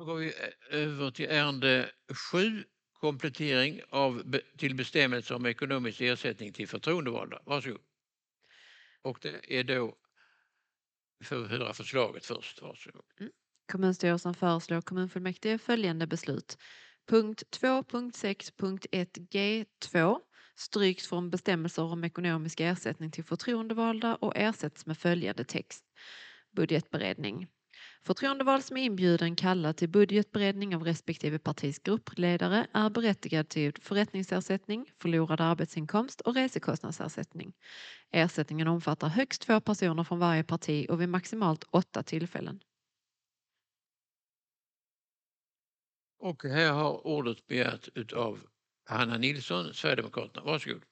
Då går vi över till ärende 7, komplettering till bestämmelser om ekonomisk ersättning till förtroendevalda. Varsågod. Och det är då, för att höra förslaget först. Varsågod. Kommunstyrelsen föreslår kommunfullmäktige följande beslut. Punkt 2.6.1g2 stryks från bestämmelser om ekonomisk ersättning till förtroendevalda och ersätts med följande text. Budgetberedning. Förtroendevald som är inbjuden kallad till budgetberedning av respektive partis gruppledare är berättigad till förrättningsersättning, förlorad arbetsinkomst och resekostnadsersättning. Ersättningen omfattar högst 2 personer från varje parti och vid maximalt 8 tillfällen. Och här har ordet begärt av Hanna Nilsson, Sverigedemokraterna. Varsågod.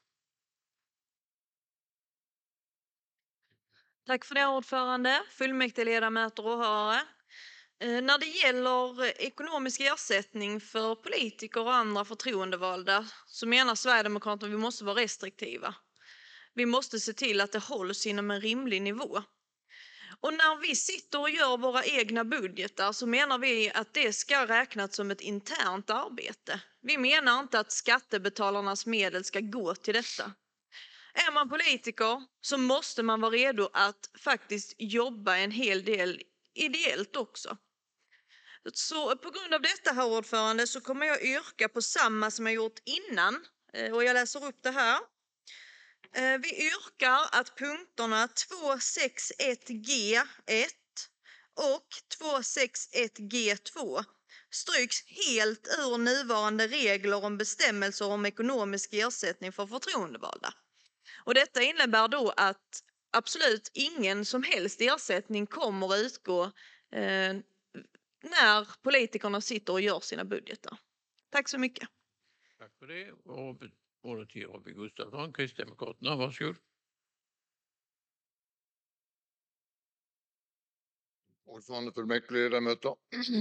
Tack för det, ordförande, fullmäktigeledamöter och åhörare. När det gäller ekonomisk ersättning för politiker och andra förtroendevalda så menar Sverigedemokraterna att vi måste vara restriktiva. Vi måste se till att det hålls inom en rimlig nivå. Och när vi sitter och gör våra egna budgetar så menar vi att det ska räknas som ett internt arbete. Vi menar inte att skattebetalarnas medel ska gå till detta. Är man politiker så måste man vara redo att faktiskt jobba en hel del ideellt också. Så på grund av detta, herr ordförande, så kommer jag yrka på samma som jag gjort innan. Och jag läser upp det här. Vi yrkar att punkterna 261G1 och 261G2 stryks helt ur nuvarande regler om bestämmelser om ekonomisk ersättning för förtroendevalda. Och detta innebär då att absolut ingen som helst ersättning kommer att utgå när politikerna sitter och gör sina budgetar. Tack så mycket. Tack för det. Ordet till Robin Gustafsson, Kristdemokraterna. Varsågod. Ordförande, fullmäktigeledamöter.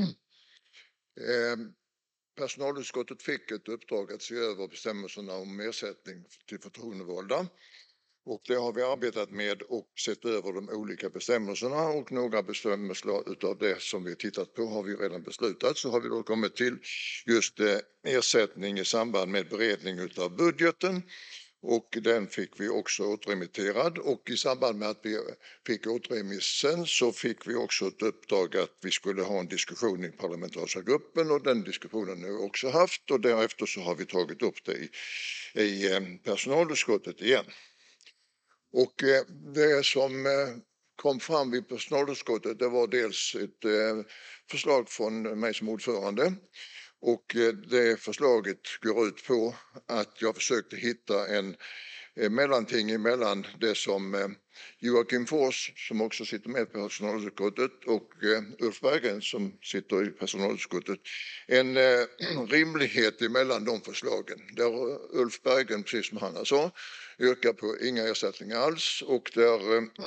Personalutskottet fick ett uppdrag att se över bestämmelserna om ersättning till förtroendevalda. Och det har vi arbetat med och sett över de olika bestämmelserna, och några bestämmelser utav det som vi tittat på har vi redan beslutat. Så har vi då kommit till just ersättning i samband med beredning utav budgeten, och den fick vi också återremitterad, och i samband med att vi fick återremissen så fick vi också ett uppdrag att vi skulle ha en diskussion i parlamentariska gruppen, och den diskussionen har vi också haft, och därefter så har vi tagit upp det i personalutskottet igen. Och det som kom fram vid personalutskottet, det var dels ett förslag från mig som ordförande, och det förslaget går ut på att jag försökte hitta en mellanting emellan det som Joakim Fors, som också sitter med i personalutskottet, och Ulf Berggren som sitter i personalutskottet, en rimlighet emellan de förslagen. Där Ulf Berggren, precis som han sa, yrkar på inga ersättningar alls, och där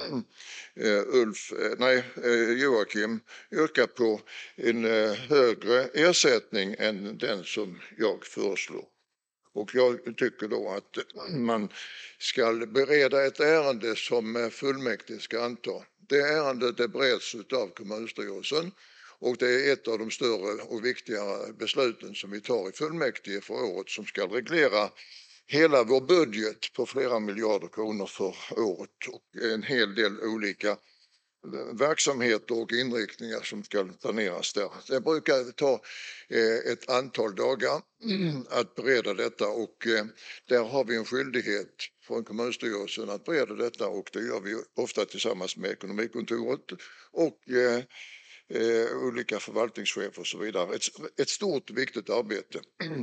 Joakim yrkar på en högre ersättning än den som jag föreslår. Och jag tycker då att man ska bereda ett ärende som fullmäktige ska anta. Det ärendet bereds av kommunstyrelsen, och det är ett av de större och viktigare besluten som vi tar i fullmäktige för året, som ska reglera hela vår budget på flera miljarder kronor för året, och en hel del olika verksamheter och inriktningar som ska planeras där. Det brukar ta ett antal dagar att bereda detta, och där har vi en skyldighet från kommunstyrelsen att bereda detta, och det gör vi ofta tillsammans med ekonomikontoret och olika förvaltningschefer och så vidare. Ett stort och viktigt arbete.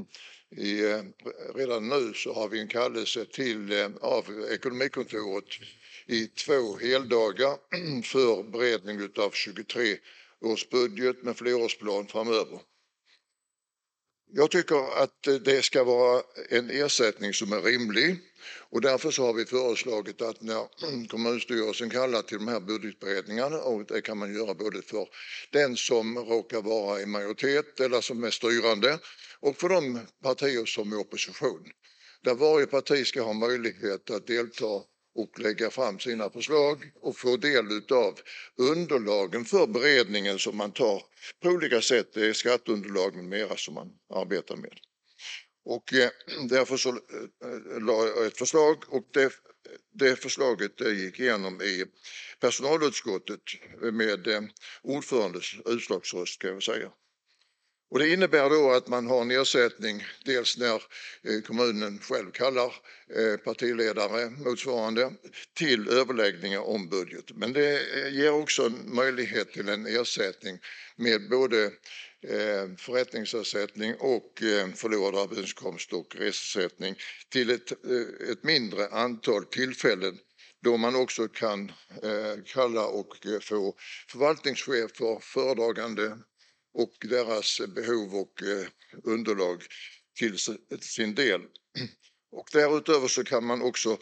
Redan nu så har vi en kallelse av ekonomikontoret i 2 heldagar för beredning av 23 års budget med flerårsplan framöver. Jag tycker att det ska vara en ersättning som är rimlig, och därför så har vi föreslagit att när kommunstyrelsen kallar till de här budgetberedningarna, och det kan man göra både för den som råkar vara i majoritet eller som är styrande och för de partier som är i opposition, där varje parti ska ha möjlighet att delta och lägga fram sina förslag och få del av underlagen för beredningen som man tar på olika sätt. Det är skatteunderlag med mera som man arbetar med. Och därför så la jag ett förslag och det förslaget gick igenom i personalutskottet med ordförandens utslagsröst kan jag säga. Och det innebär då att man har en ersättning dels när kommunen själv kallar partiledare motsvarande till överläggningar om budget. Men det ger också en möjlighet till en ersättning med både förrättningsersättning och förlorad arbetsinkomst och resersättning till ett mindre antal tillfällen då man också kan kalla och få förvaltningschefer, föredragande och deras behov och underlag till sin del. Och därutöver så kan man också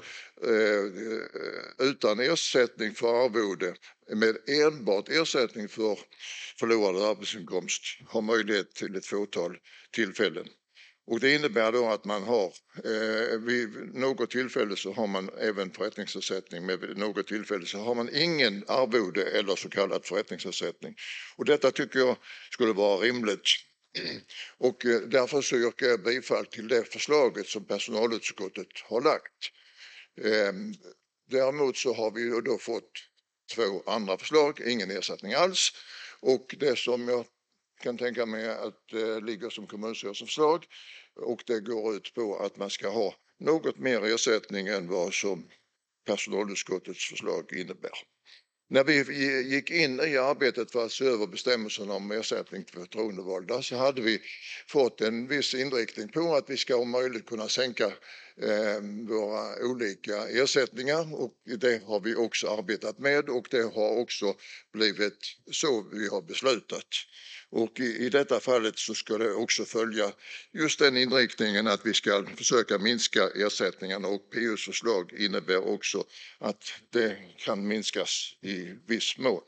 utan ersättning för arvode med enbart ersättning för förlorad arbetsinkomst ha möjlighet till ett fåtal tillfällen. Och det innebär då att man har vid något tillfälle så har man även förrättningsersättning, men vid något tillfälle så har man ingen arvode eller så kallad förrättningsersättning. Och detta tycker jag skulle vara rimligt. Och därför så yrkar jag bifall till det förslaget som personalutskottet har lagt. Däremot så har vi ju då fått 2 andra förslag, ingen ersättning alls. Och det som jag kan tänka mig att ligger som kommunstyrelsens förslag och det går ut på att man ska ha något mer ersättning än vad som personalutskottets förslag innebär. När vi gick in i arbetet för att se över bestämmelserna om ersättning till förtroendevalda så hade vi fått en viss inriktning på att vi ska om möjligt kunna sänka våra olika ersättningar och det har vi också arbetat med och det har också blivit så vi har beslutat. Och i detta fallet så ska det också följa just den inriktningen att vi ska försöka minska ersättningarna och PUs förslag innebär också att det kan minskas i viss mån.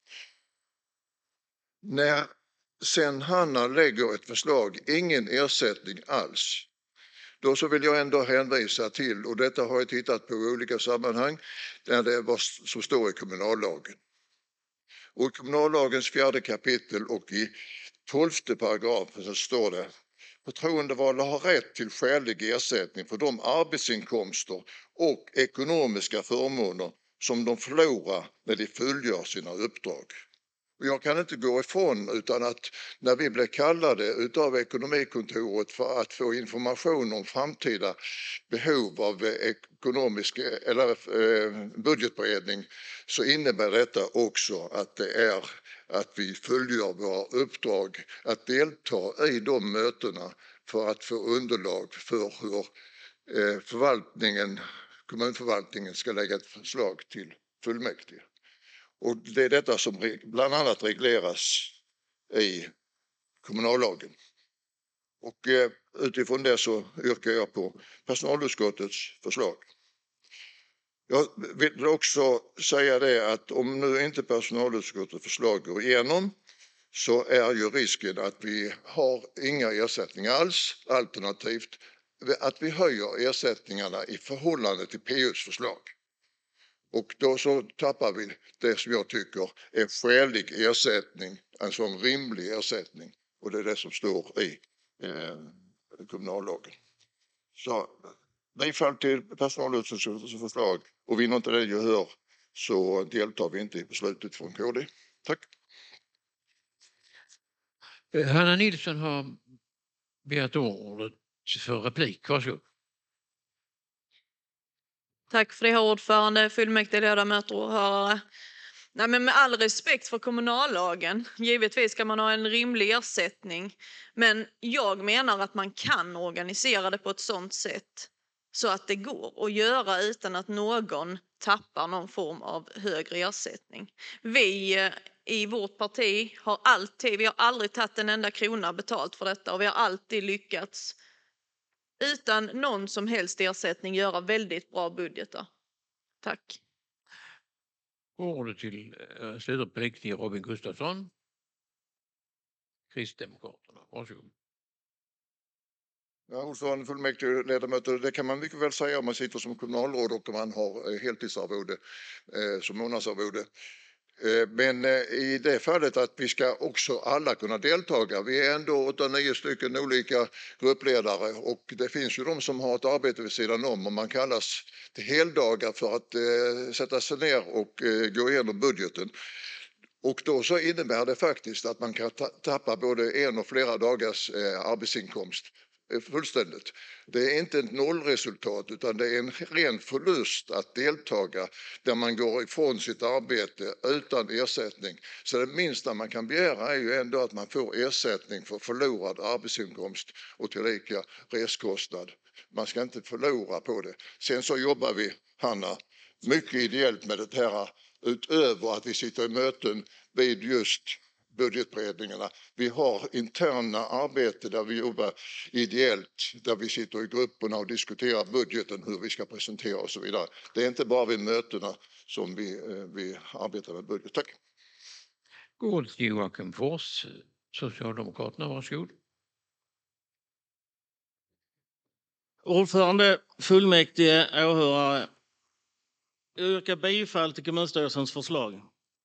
När sen Hanna lägger ett förslag, ingen ersättning alls, då så vill jag ändå hänvisa till, och detta har jag tittat på i olika sammanhang, där det är vad som står i kommunallagen. Och i kommunallagens 4 kapitel och i 12:e paragrafen så står det: förtroendevalda har rätt till skälig ersättning för de arbetsinkomster och ekonomiska förmåner som de förlorar när de fullgör sina uppdrag. Och jag kan inte gå ifrån utan att när vi blev kallade utav ekonomikontoret för att få information om framtida behov av ekonomisk eller budgetberedning så innebär detta också att det är att vi fullgör våra uppdrag att delta i de mötena för att få underlag för hur kommunförvaltningen ska lägga ett förslag till fullmäktige. Och det är detta som bland annat regleras i kommunallagen. Och utifrån det så yrkar jag på personalutskottets förslag. Jag vill också säga det att om nu inte personalutskottets förslag går igenom så är ju risken att vi har inga ersättningar alls, alternativt att vi höjer ersättningarna i förhållande till PUs förslag. Och då så tappar vi det som jag tycker är skälig ersättning, alltså en rimlig ersättning. Och det är det som står i kommunallagen. Så bifall till personalutskottets förslag och vinner inte det gehör så deltar vi inte i beslutet från KD. Tack. Hanna Nilsson har begärt ordet för replik. Varsågod. Tack för det, herr ordförande, fullmäktigeledamöter och åhörare. Nej, men med all respekt för kommunallagen, givetvis ska man ha en rimlig ersättning, men jag menar att man kan organisera det på ett sådant sätt så att det går att göra utan att någon tappar någon form av högre ersättning. Vi i vårt parti har aldrig tagit en enda krona betalt för detta och vi har alltid lyckats utan någon som helst ersättning göra väldigt bra budgetar. Tack. Ordet till slutreplik till Robin Gustafsson, Kristdemokraterna. Varsågod. Ja, ordförande, fullmäktige, ledamöter, det kan man mycket väl säga om man sitter som kommunalråd och om man har heltidsarvode som månadsarvode. Men i det fallet att vi ska också alla kunna deltaga. Vi är ändå 8-9 stycken olika gruppledare och det finns ju de som har ett arbete vid sidan om och man kallas till heldagar för att sätta sig ner och gå igenom budgeten. Och då så innebär det faktiskt att man kan tappa både en och flera dagars arbetsinkomst fullständigt. Det är inte ett nollresultat utan det är en ren förlust att deltaga där man går ifrån sitt arbete utan ersättning. Så det minsta man kan begära är ju ändå att man får ersättning för förlorad arbetsinkomst och tillika reskostnad. Man ska inte förlora på det. Sen så jobbar vi, Hanna, mycket ideellt med det här utöver att vi sitter i möten vid just budgetberedningarna. Vi har interna arbete där vi jobbar ideellt, där vi sitter i grupperna och diskuterar budgeten, hur vi ska presentera och så vidare. Det är inte bara vid mötena som vi arbetar med budget. Tack. God Joakim Fors, Socialdemokraterna, varsågod. Ordförande, fullmäktige, åhörare. Jag yrkar bifall till kommunstyrelsens förslag.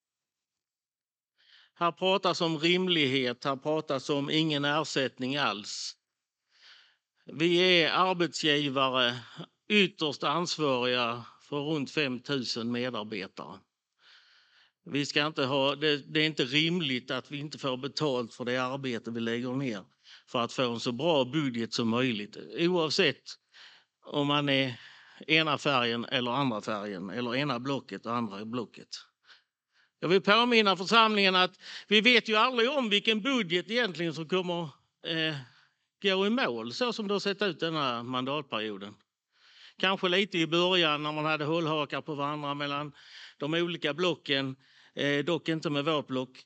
Här pratas om rimlighet, här pratas om ingen ersättning alls. Vi är arbetsgivare, ytterst ansvariga för runt 5 000 medarbetare. Vi ska inte ha, det är inte rimligt att vi inte får betalt för det arbete vi lägger ner för att få en så bra budget som möjligt. Oavsett om man är ena färgen eller andra färgen eller ena blocket och andra blocket. Jag vill påminna församlingen att vi vet ju aldrig om vilken budget egentligen som kommer gå i mål så som det har sett ut den här mandatperioden. Kanske lite i början när man hade hållhakar på varandra mellan de olika blocken, dock inte med vårt block.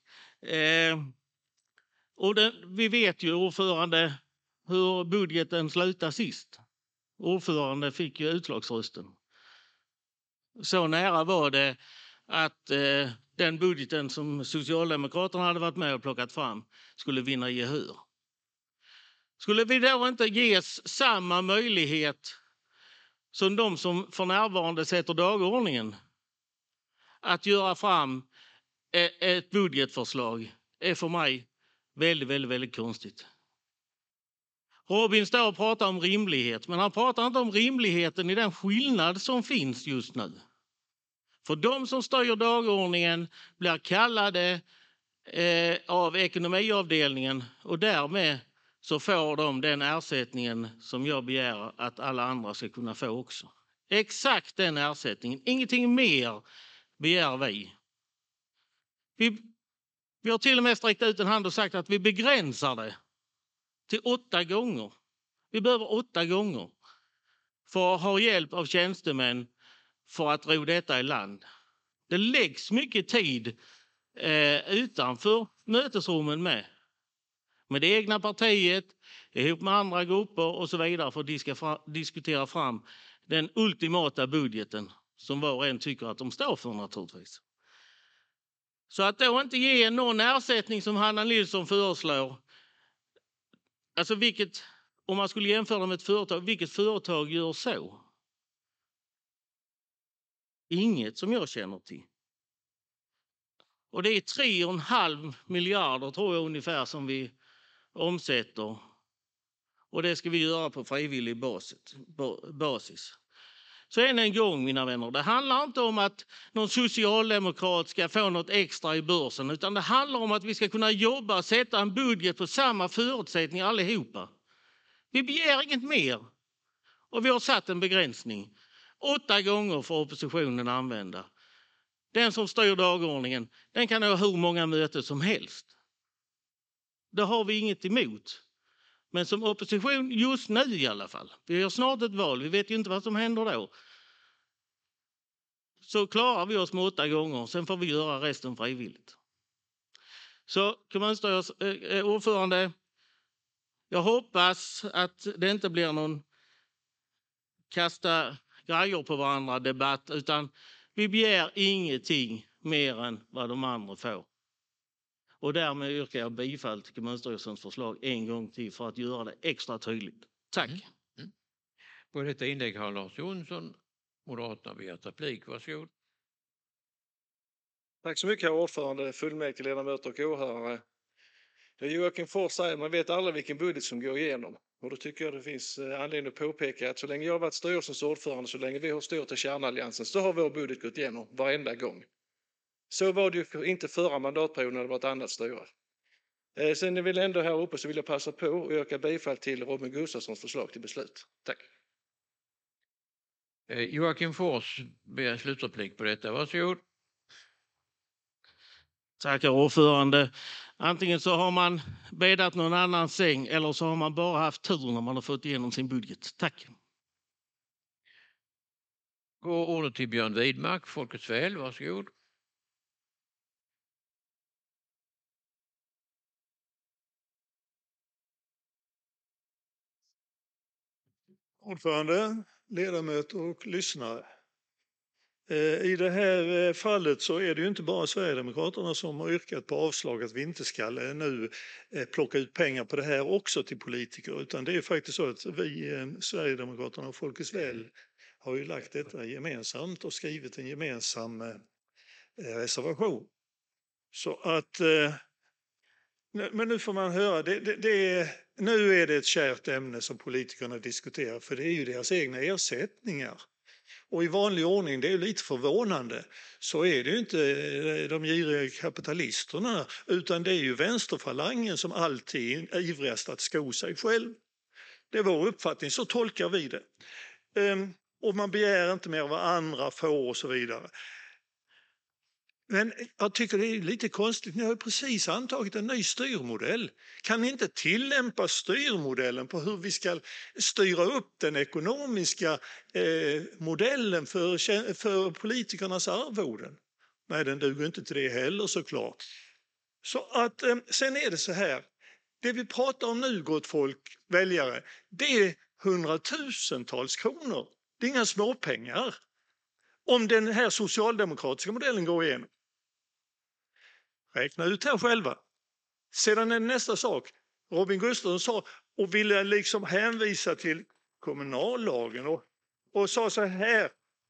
Vi vet ju, ordförande, hur budgeten slutade sist. Ordförande fick ju utslagsrösten. Så nära var det att den budgeten som Socialdemokraterna hade varit med och plockat fram skulle vinna gehör. Skulle vi då inte ges samma möjlighet som de som för närvarande sätter dagordningen att göra fram ett budgetförslag är för mig väldigt konstigt. Robin står och pratar om rimlighet, men han pratar inte om rimligheten i den skillnad som finns just nu. För de som styr dagordningen blir kallade av ekonomiavdelningen och därmed så får de den ersättningen som jag begär att alla andra ska kunna få också. Exakt den ersättningen, ingenting mer begär vi. Vi har till och med sträckt ut en hand och sagt att vi begränsar det till 8 gånger. Vi behöver 8 gånger för att ha hjälp av tjänstemän för att ro detta i land. Det läggs mycket tid utanför mötesrummen med det egna partiet, ihop med andra grupper och så vidare för att diskutera fram den ultimata budgeten som var och en tycker att de står för naturligtvis. Så att då inte ge någon ersättning som Hanna Nilsson föreslår, alltså om man skulle jämföra med ett företag, vilket företag gör så? Inget som jag känner till. Och det är 3,5 miljarder tror jag ungefär som vi omsätter. Och det ska vi göra på frivillig basis. Så än en gång mina vänner, det handlar inte om att någon socialdemokrat ska få något extra i börsen, utan det handlar om att vi ska kunna jobba och sätta en budget på samma förutsättningar allihopa. Vi begär inget mer och vi har satt en begränsning. 8 gånger för oppositionen att använda. Den som styr dagordningen, den kan ha hur många möten som helst. Det har vi inget emot. Men som opposition just nu i alla fall, vi har snart ett val, vi vet ju inte vad som händer då. Så klarar vi oss med 8 gånger, sen får vi göra resten frivilligt. Så kommunstyrelsens ordförande, jag hoppas att det inte blir någon kasta grejer på varandra debatt, utan vi begär ingenting mer än vad de andra får. Och därmed yrkar jag bifall till kommunstyrelsens förslag en gång till för att göra det extra tydligt. Tack. På detta inlägg har Lars Jonsson, Moderaterna, begärt replik. Varsågod. Tack så mycket, herr ordförande, fullmäktigeledamöter och åhörare. Det Joakim Fors säger, man vet aldrig vilken budget som går igenom. Och då tycker jag det finns anledning att påpeka att så länge jag har varit styrelsens ordförande, så länge vi har styrt i kärnalliansen, så har vår budget gått igenom varenda gång. Så var det ju inte förra mandatperioden när det var ett annat styre. Sen är vi ändå här uppe, så vill jag passa på och yrka bifall till Robin Gustafssons förslag till beslut. Tack. Joakim Fors begär slutreplik på detta. Varsågod. Tack, herr ordförande. Antingen så har man bäddat någon annan säng eller så har man bara haft tur när man har fått igenom sin budget. Tack. Går ordet till Björn Widmark, Folkets väl. Varsågod. Ordförande, ledamöter och lyssnare. I det här fallet så är det ju inte bara Sverigedemokraterna som har yrkat på avslag att vi inte ska nu plocka ut pengar på det här också till politiker, utan det är faktiskt så att vi, Sverigedemokraterna och Folkets väl, har ju lagt detta gemensamt och skrivit en gemensam reservation. Så att, men nu får man höra, nu är det ett kärt ämne som politikerna diskuterar, för det är ju deras egna ersättningar. Och i vanlig ordning, det är ju lite förvånande, så är det ju inte de giriga kapitalisterna, utan det är ju vänsterfalangen som alltid är ivrigast att sko sig själv. Det är vår uppfattning, så tolkar vi det. Och man begär inte mer vad andra får och så vidare. Men jag tycker det är lite konstigt, ni har ju precis antagit en ny styrmodell. Kan ni inte tillämpa styrmodellen på hur vi ska styra upp den ekonomiska modellen för politikernas arvoden? Nej, den duger inte till det heller såklart. Så att sen är det så här, det vi pratar om nu, gott folk, väljare, det är hundratusentals kronor. Det är inga småpengar. Om den här socialdemokratiska modellen går igenom. Räkna ut här själva. Sedan är det nästa sak. Robin Gustafsson sa och ville liksom hänvisa till kommunallagen och sa så här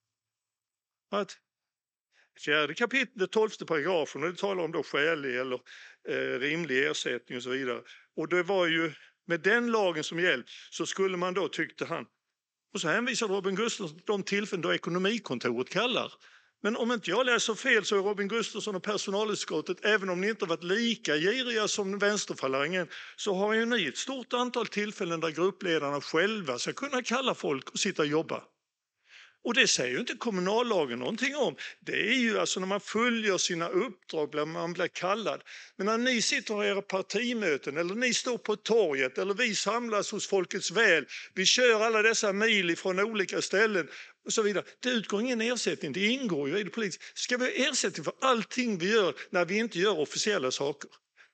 att 4 kapitel 12:e paragrafen, och det talar om då skälig eller rimlig ersättning och så vidare. Och det var ju med den lagen som hjälp så skulle man då, tyckte han. Och så hänvisade Robin Gustafsson de tillfällen då ekonomikontoret kallar. Men om inte jag läser fel så är Robin Gustafsson och personalutskottet, även om ni inte varit lika giriga som vänsterfalangen, så har ju ni ett stort antal tillfällen där gruppledarna själva ska kunna kalla folk och sitta och jobba. Och det säger ju inte kommunallagen någonting om. Det är ju alltså när man följer sina uppdrag, man blir kallad. Men när ni sitter och har era partimöten eller ni står på torget eller vi samlas hos Folkets väl, vi kör alla dessa mil ifrån olika ställen och så vidare. Det utgår ingen ersättning, det ingår ju i det politiska. Ska vi ha ersättning för allting vi gör när vi inte gör officiella saker?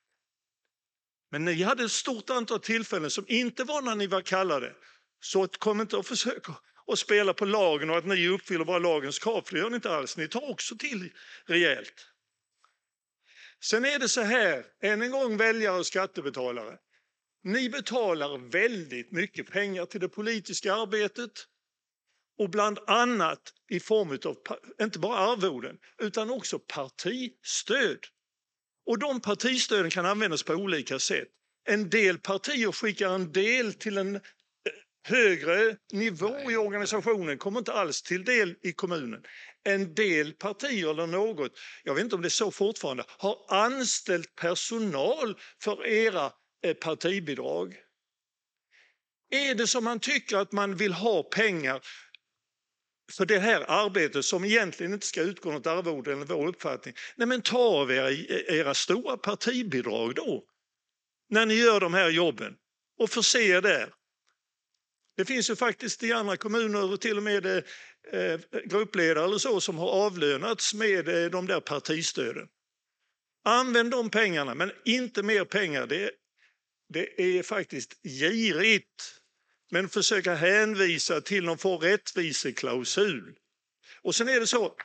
Men ni hade ett stort antal tillfällen som inte var när ni var kallade. Så kom inte och försöka och spela på lagen och att ni uppfyller bara lagens krav, för det gör ni inte alls. Ni tar också till rejält. Sen är det så här, än en gång väljare och skattebetalare. Ni betalar väldigt mycket pengar till det politiska arbetet och bland annat i form av inte bara arvoden utan också partistöd. Och de partistöden kan användas på olika sätt. En del partier skickar en del till en högre nivå i organisationen, kommer inte alls till del i kommunen. En del partier eller något, jag vet inte om det är så fortfarande, har anställt personal för era partibidrag. Är det som man tycker att man vill ha pengar för det här arbetet som egentligen inte ska utgå något arvode eller vår uppfattning? Nej, men ta av era stora partibidrag då, när ni gör de här jobben och förse er där. Det finns ju faktiskt i andra kommuner till och med gruppledare eller så som har avlönats med de där partistöden. Använd de pengarna, men inte mer pengar. Det är faktiskt girigt. Men försöka hänvisa till någon form av rättviseklausul. Och sen är det så.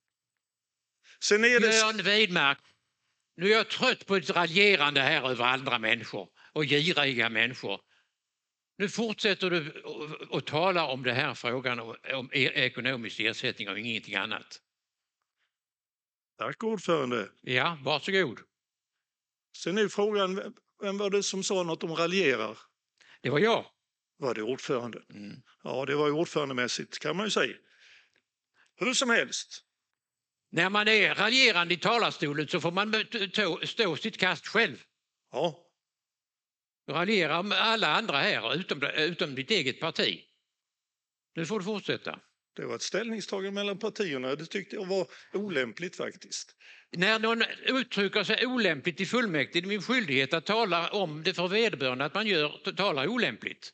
Björn Widmark, nu är jag trött på ett raljerande här över andra människor och giriga människor. Nu fortsätter du att tala om det här frågan om ekonomisk ersättning och ingenting annat. Tack ordförande. Ja, varsågod. Sen är frågan, vem var det som sa något om raljerar? Det var jag. Var det ordförande? Mm. Ja, det var ju ordförandemässigt kan man ju säga. Hur som helst. När man är raljerande i talarstolen så får man stå sitt kast själv. Ja, Raljera med alla andra här utom ditt eget parti. Nu får du fortsätta. det var ett ställningstagande mellan partierna. Det tyckte jag var olämpligt faktiskt. När någon uttrycker sig olämpligt i fullmäktige är det min skyldighet att tala om det för vederbörande att man talar olämpligt.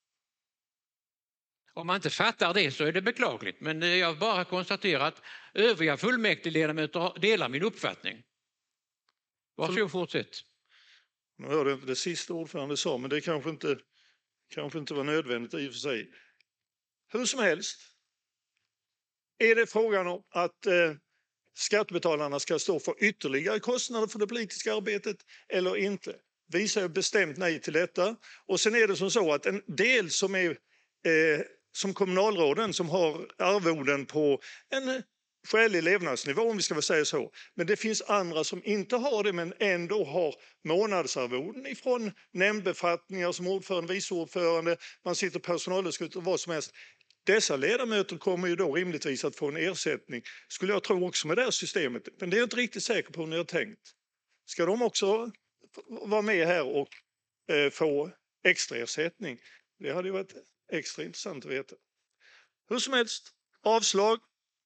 Om man inte fattar det så är det beklagligt, men jag bara konstaterar att övriga fullmäktigeledamöter delar min uppfattning. Varsågod, fortsätt. Nu hörde jag inte det sista ordförande sa, men det kanske inte var nödvändigt i och för sig. Hur som helst är det frågan om att skattebetalarna ska stå för ytterligare kostnader för det politiska arbetet eller inte. Vi säger bestämt nej till detta. Och sen är det som så att en del som är som kommunalråden som har arvoden på en skälig levnadsnivå, om vi ska säga så. Men det finns andra som inte har det men ändå har månadsarvoden ifrån nämndbefattningar som ordförande, vice ordförande, man sitter personalutskott och vad som helst. Dessa ledamöter kommer ju då rimligtvis att få en ersättning, skulle jag tro också med det här systemet. Men det är jag inte riktigt säker på hur ni har tänkt. Ska de också vara med här och få extra ersättning? Det hade ju varit extra intressant att veta. Hur som helst, avslag.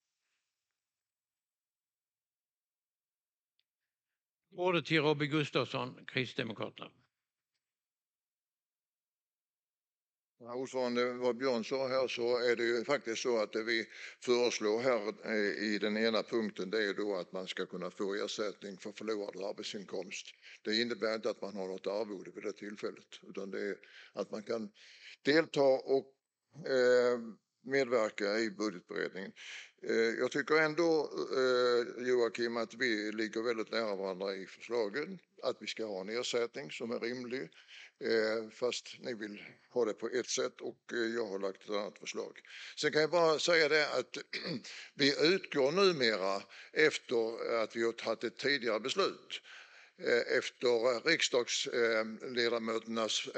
Ordet till Robin Gustafsson, Kristdemokraterna. Ja, ordförande, vad Björn sa här så är det ju faktiskt så att det vi föreslår här i den ena punkten det är då att man ska kunna få ersättning för förlorad arbetsinkomst. Det innebär inte att man har något arvode vid det tillfället utan det är att man kan delta och medverka i budgetberedningen. Jag tycker ändå, Joakim, att vi ligger väldigt nära varandra i förslagen. Att vi ska ha en ersättning som är rimlig. Fast ni vill ha det på ett sätt och jag har lagt ett annat förslag. Sen kan jag bara säga det att vi utgår numera efter att vi har tagit ett tidigare beslut. Efter riksdagsledamöternas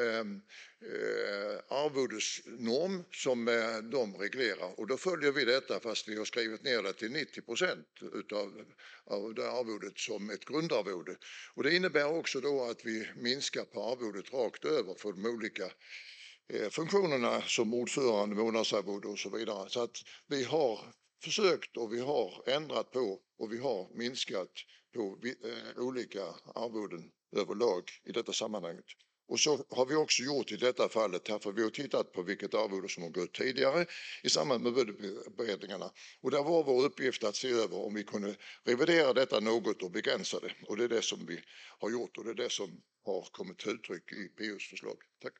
arvodesnorm som de reglerar och då följer vi detta fast vi har skrivit ner det till 90% av det arvodet som ett grundarvode. Och det innebär också då att vi minskar på arvodet rakt över för de olika funktionerna som ordförande, månadsarvode och så vidare. Så att vi har försökt och vi har ändrat på och vi har minskat på olika arvoden överlag i detta sammanhanget. Och så har vi också gjort i detta fallet här för vi har tittat på vilket arvode som har gått tidigare i samband med budgetberedningarna. Och där var vår uppgift att se över om vi kunde revidera detta något och begränsa det. Och det är det som vi har gjort och det är det som har kommit till uttryck i PUs förslag. Tack.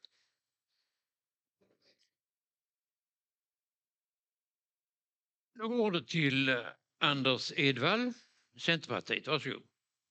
Då går det till Anders Edvall, Centerpartiet. Varsågod.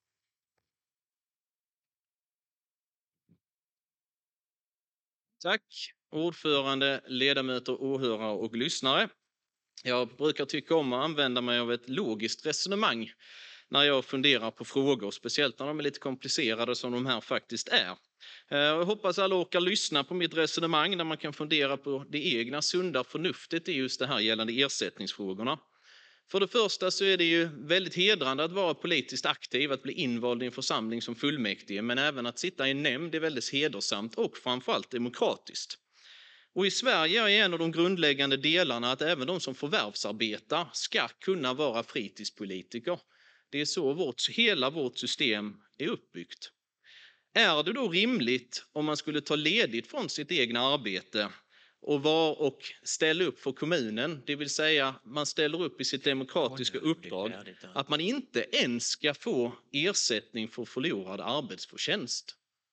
Tack ordförande, ledamöter, åhörare och lyssnare. Jag brukar tycka om att använda mig av ett logiskt resonemang när jag funderar på frågor, speciellt när de är lite komplicerade som de här faktiskt är. Jag hoppas alla orkar lyssna på mitt resonemang där man kan fundera på det egna sunda förnuftet i just det här gällande ersättningsfrågorna. För det första så är det ju väldigt hedrande att vara politiskt aktiv, att bli invald i en församling som fullmäktige, men även att sitta i en nämnd är väldigt hedersamt och framförallt demokratiskt. Och i Sverige är en av de grundläggande delarna att även de som förvärvsarbetar ska kunna vara fritidspolitiker. Det är så hela vårt system är uppbyggt. Är det då rimligt om man skulle ta ledigt från sitt egna arbete och ställa upp för kommunen, det vill säga man ställer upp i sitt demokratiska uppdrag, att man inte ens ska få ersättning för förlorad arbetsförtjänst?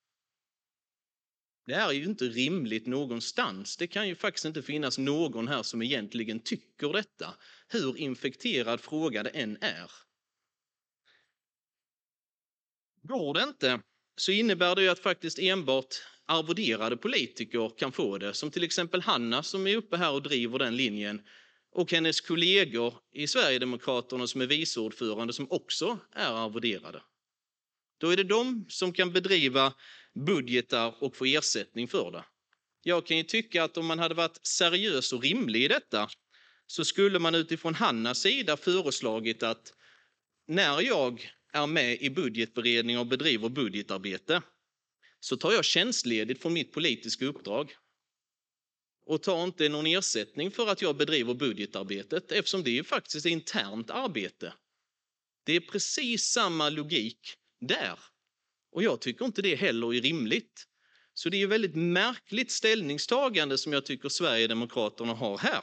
Det är ju inte rimligt någonstans. Det kan ju faktiskt inte finnas någon här som egentligen tycker detta, hur infekterad fråga det än är. Går det inte så innebär det ju att faktiskt enbart arvoderade politiker kan få det, som till exempel Hanna som är uppe här och driver den linjen, och hennes kollegor i Sverigedemokraterna som är viceordförande som också är arvoderade. Då är det de som kan bedriva budgetar och få ersättning för det. Jag kan ju tycka att om man hade varit seriös och rimlig i detta så skulle man utifrån Hannas sida föreslagit att när jag är med i budgetberedning och bedriver budgetarbete så tar jag tjänstledigt från mitt politiska uppdrag och tar inte någon ersättning för att jag bedriver budgetarbetet, eftersom det är faktiskt internt arbete. Det är precis samma logik där. Och jag tycker inte det heller är rimligt. Så det är ett väldigt märkligt ställningstagande som jag tycker Sverigedemokraterna har här.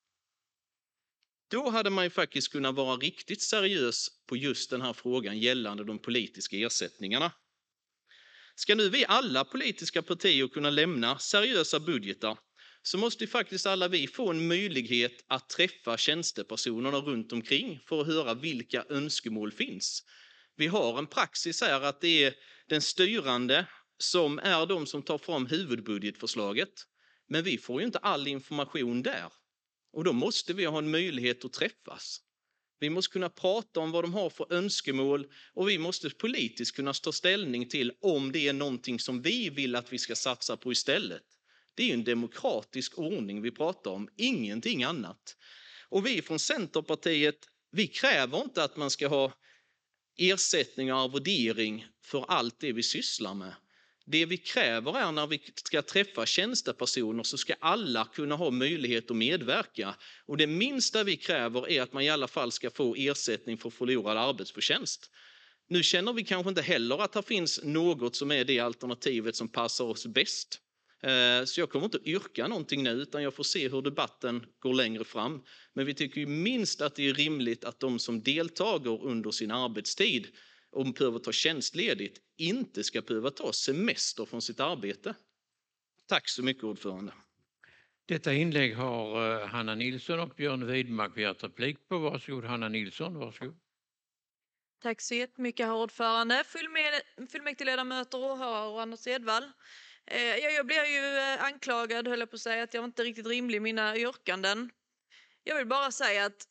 Då hade man ju faktiskt kunnat vara riktigt seriös på just den här frågan gällande de politiska ersättningarna. Ska nu vi alla politiska partier kunna lämna seriösa budgetar så måste ju faktiskt alla vi få en möjlighet att träffa tjänstepersonerna runt omkring för att höra vilka önskemål finns. Vi har en praxis här att det är den styrande som är de som tar fram huvudbudgetförslaget. Men vi får ju inte all information där. Och då måste vi ha en möjlighet att träffas. Vi måste kunna prata om vad de har för önskemål och vi måste politiskt kunna ta ställning till om det är någonting som vi vill att vi ska satsa på istället. Det är ju en demokratisk ordning vi pratar om, ingenting annat. Och vi från Centerpartiet, vi kräver inte att man ska ha ersättning och arvodering för allt det vi sysslar med. Det vi kräver är när vi ska träffa tjänstepersoner så ska alla kunna ha möjlighet att medverka. Och det minsta vi kräver är att man i alla fall ska få ersättning för förlorad arbetsförtjänst. Nu känner vi kanske inte heller att det finns något som är det alternativet som passar oss bäst. Så jag kommer inte att yrka någonting nu utan jag får se hur debatten går längre fram. Men vi tycker ju minst att det är rimligt att de som deltager under sin arbetstid och behöver ta tjänstledigt inte ska behöva ta semester från sitt arbete. Tack så mycket ordförande. Detta inlägg har Hanna Nilsson och Björn Widmark begärt replik på. Varsågod Hanna Nilsson, varsågod. Tack så jättemycket, herr ordförande. Fullmäktigeledamöter, åhörare och Anders Edvall. Jag blir ju anklagad, höll jag på att säga, att jag inte är riktigt rimlig i mina yrkanden. Jag vill bara säga att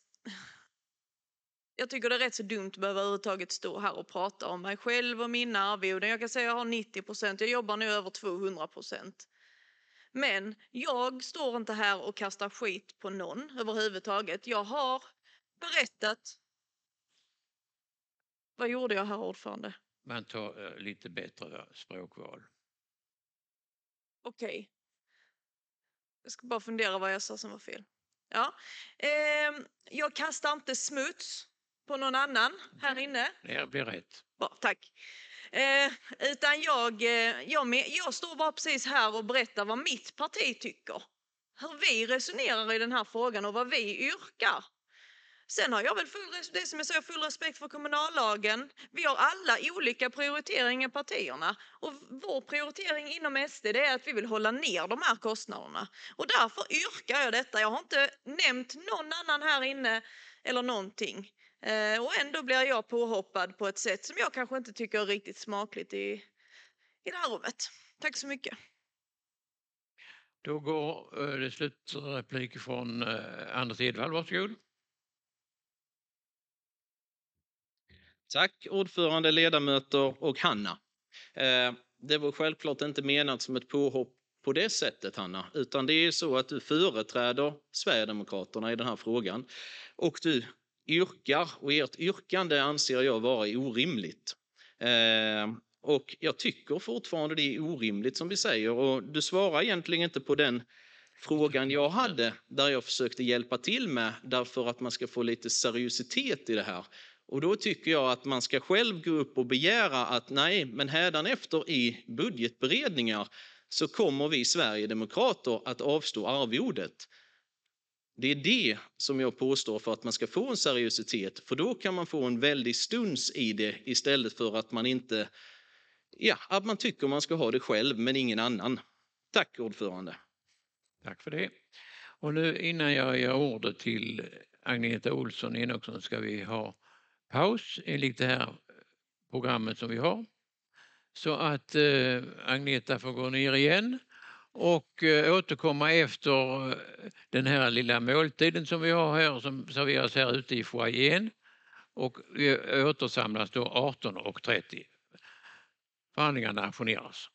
jag tycker det är rätt så dumt att behöva överhuvudtaget stå här och prata om mig själv och mina arvoden. Jag kan säga att jag har 90%, jag jobbar nu över 200%. Men jag står inte här och kastar skit på någon överhuvudtaget. Jag har berättat. Vad gjorde jag, herr ordförande? Man tar lite bättre språkval. Okej. Jag ska bara fundera vad jag sa som var fel. Ja. Jag kastar inte smuts på någon annan här inne. Det blir rätt. Bra, tack. Utan jag står bara precis här och berättar vad mitt parti tycker. Hur vi resonerar i den här frågan och vad vi yrkar. Sen har jag väl full respekt för kommunallagen. Vi har alla olika prioriteringar i partierna. Och vår prioritering inom SD är att vi vill hålla ner de här kostnaderna. Och därför yrkar jag detta. Jag har inte nämnt någon annan här inne eller någonting. Och ändå blir jag påhoppad på ett sätt som jag kanske inte tycker är riktigt smakligt i det här rummet. Tack så mycket. Då går det slutreplik från Anders Edvall, varsågod. Tack ordförande, ledamöter och Hanna. Det var självklart inte menat som ett påhopp på det sättet, Hanna, utan det är så att du företräder Sverigedemokraterna i den här frågan och du yrkar, och ert yrkande anser jag vara orimligt. Och jag tycker fortfarande det är orimligt som vi säger, och du svarar egentligen inte på den frågan jag hade där jag försökte hjälpa till med därför att man ska få lite seriositet i det här. Och då tycker jag att man ska själv gå upp och begära att nej, men hädanefter i budgetberedningar så kommer vi Sverigedemokrater att avstå arvodet. Det är det som jag påstår för att man ska få en seriositet, för då kan man få en väldig stuns i det istället för att man inte, att man tycker man ska ha det själv men ingen annan. Tack ordförande. Tack för det. Och nu innan jag ger ordet till Agneta Olsson Enoksson ska vi ha paus enligt det här programmet som vi har. så att Agneta får gå ner igen och återkomma efter den här lilla måltiden som vi har här som serveras här ute i foajén och vi återsamlas då 18:30. Förhandlingarna ajourneras.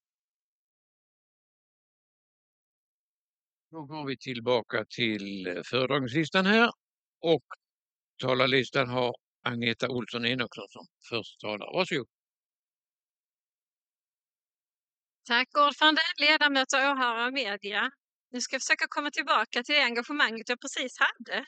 Då går vi tillbaka till föredragningslistan här och talarlistan har Agneta Olsson Enoksson som första talare. Varsågod. Tack ordförande, ledamöter, åhörare och media. Nu ska jag försöka komma tillbaka till det engagemanget jag precis hade.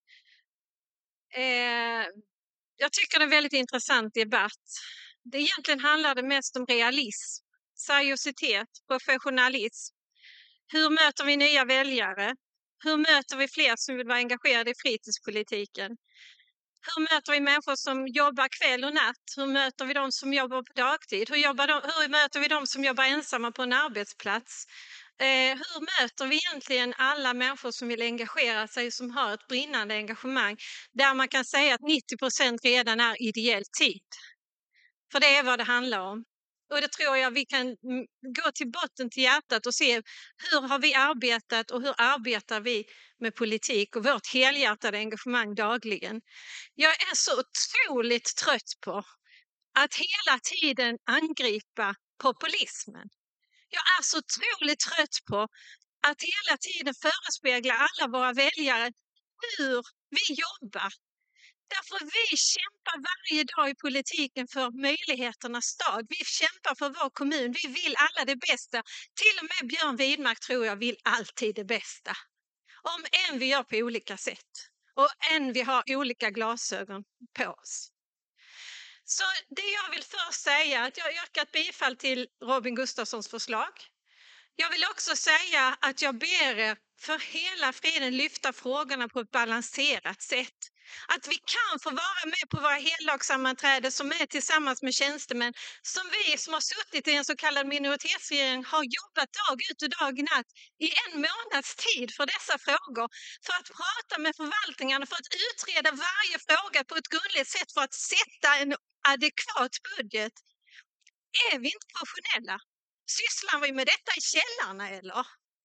Jag tycker det är en väldigt intressant debatt. Det egentligen handlar det mest om realism, seriositet, professionalism. Hur möter vi nya väljare? Hur möter vi fler som vill vara engagerade i fritidspolitiken? Hur möter vi människor som jobbar kväll och natt? Hur möter vi de som jobbar på dagtid? Hur möter vi de som jobbar ensamma på en arbetsplats? Hur möter vi egentligen alla människor som vill engagera sig, som har ett brinnande engagemang, där man kan säga att 90% redan är ideell tid? För det är vad det handlar om. Och det tror jag vi kan gå till botten, till hjärtat och se hur har vi arbetat och hur arbetar vi med politik och vårt helhjärtade engagemang dagligen. Jag är så otroligt trött på att hela tiden angripa populismen. Jag är så otroligt trött på att hela tiden förespegla alla våra väljare hur vi jobbar. Därför vi kämpar varje dag i politiken för möjligheternas stad. Vi kämpar för vår kommun. Vi vill alla det bästa. Till och med Björn Widmark tror jag vill alltid det bästa. Om än vi gör på olika sätt. Och än vi har olika glasögon på oss. Så det jag vill först säga är att jag har yrkat bifall till Robin Gustafssons förslag. Jag vill också säga att jag ber er för hela friden lyfta frågorna på ett balanserat sätt. Att vi kan få vara med på våra heldagssammanträden som är tillsammans med tjänstemän som vi som har suttit i en så kallad minoritetsregering har jobbat dag ut och dag natt i en månads tid för dessa frågor. För att prata med förvaltningarna, för att utreda varje fråga på ett grundligt sätt för att sätta en adekvat budget. Är vi inte professionella? Sysslar vi med detta i källarna eller?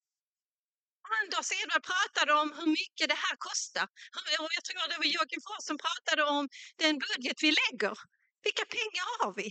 Anders Edvard pratade om hur mycket det här kostar. Och jag tror det var Joakim Fors som pratade om den budget vi lägger. Vilka pengar har vi?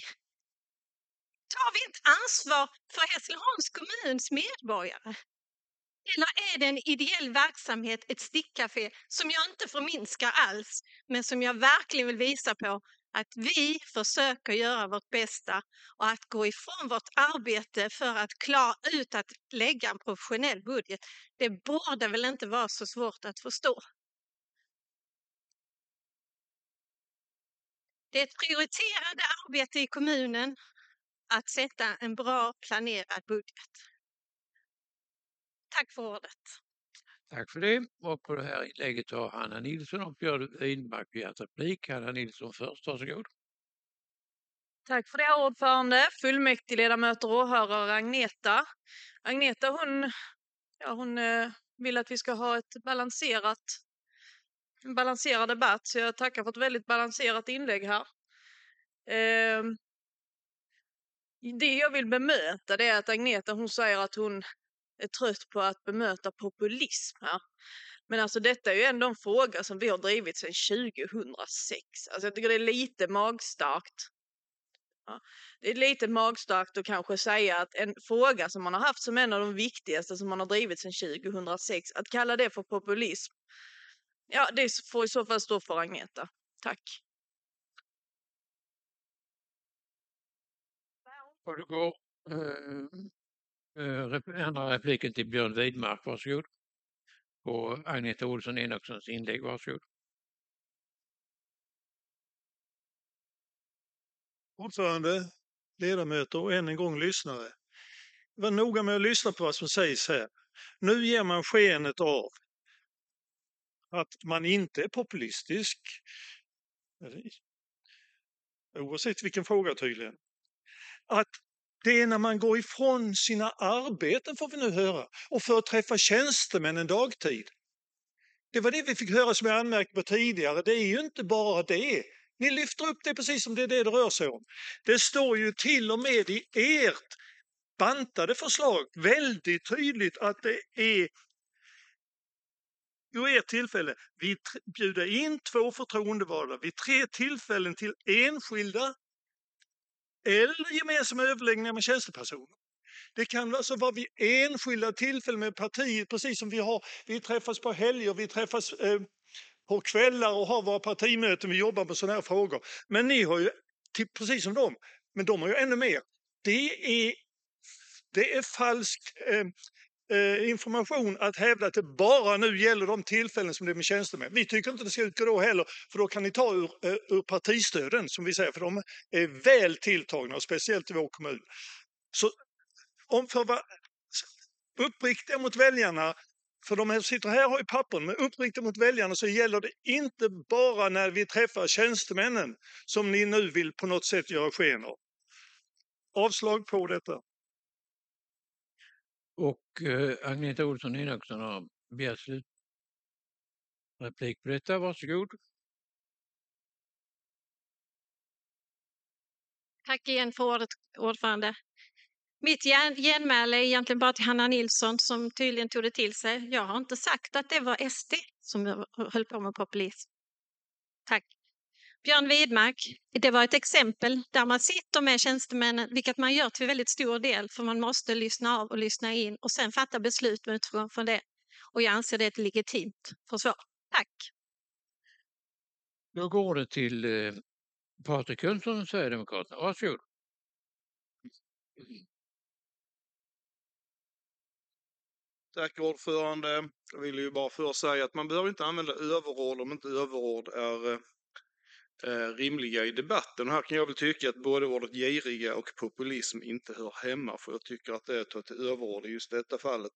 Tar vi inte ansvar för Hässleholms kommuns medborgare? Eller är det en ideell verksamhet, ett stickcafé, som jag inte förminskar alls, men som jag verkligen vill visa på att vi försöker göra vårt bästa och att gå ifrån vårt arbete för att klara ut att lägga en professionell budget. Det borde väl inte vara så svårt att förstå. Det är ett prioriterande arbete i kommunen att sätta en bra planerad budget. Tack för ordet. Tack för det. Och på det här inlägget har Hanna Nilsson och Björn Widmark begärt replik. Hanna Nilsson först, varsågod. Tack för det, ordförande, fullmäktigeledamöter och åhörare. Agneta hon vill att vi ska ha en balanserad debatt, så jag tackar för ett väldigt balanserat inlägg här. Det jag vill bemöta det är att Agneta hon säger att hon är trött på att bemöta populism här. Men alltså detta är ju ändå en fråga som vi har drivit sedan 2006. Alltså jag tycker det är lite magstarkt. Ja, det är lite magstarkt att kanske säga att en fråga som man har haft som en av de viktigaste som man har drivit sedan 2006, att kalla det för populism. Ja, det får i så fall stå för Agneta. Tack. Och då går andra repliken till Björn Widmark, varsågod. Och Agneta Olsson Enokssons inlägg, varsågod. Ordförande, ledamöter och än en gång lyssnare. Var noga med att lyssna på vad som sägs här. Nu ger man skenet av att man inte är populistisk. Oavsett vilken fråga tydligen. Att det är när man går ifrån sina arbeten, får vi nu höra, och för att träffa tjänstemän en dagtid. Det var det vi fick höra som jag anmärkte på tidigare. Det är ju inte bara det. Ni lyfter upp det precis som det är det rör sig om. Det står ju till och med i ert bantade förslag väldigt tydligt att det är ert tillfälle. Vi bjuder in 2 förtroendevalda vid 3 tillfällen till enskilda eller gemensamma överläggningar med tjänstepersoner. Det kan alltså vara vid enskilda tillfällen med partiet, precis som vi träffas på helger, vi träffas på kvällar och har våra partimöten, vi jobbar med sådana här frågor. Men ni har ju, precis som dem, men de har ju ännu mer. Det är falsk information att hävda att det bara nu gäller de tillfällen som det är med tjänstemän. Vi tycker inte det ska utgå då heller, för då kan ni ta ur partistöden, som vi säger, för de är väl tilltagna, och speciellt i vår kommun. Så för att vara uppriktiga mot väljarna, för de här sitter här har ju pappren, men uppriktiga mot väljarna så gäller det inte bara när vi träffar tjänstemännen som ni nu vill på något sätt göra sken av. Avslag på detta. Och Agneta Olsson Enoksson har begärt slutreplik på detta. Varsågod. Tack igen för ordet, ordförande. Mitt genmäle är egentligen bara till Hanna Nilsson som tydligen tog det till sig. Jag har inte sagt att det var SD som höll på med populism. Tack. Björn Widmark, det var ett exempel där man sitter med tjänstemännen, vilket man gör till väldigt stor del, för man måste lyssna av och lyssna in och sen fatta beslut med utgång från det. Och jag anser det ett legitimt försvar. Tack. Då går det till Patrik Jönsson, Sverigedemokraterna. Varsågod. Tack ordförande. Jag vill ju bara först säga att man behöver inte använda överord om inte överord är rimliga i debatten. Här kan jag väl tycka att både ordet giriga och populism inte hör hemma, för jag tycker att det är att till överord i just detta fallet.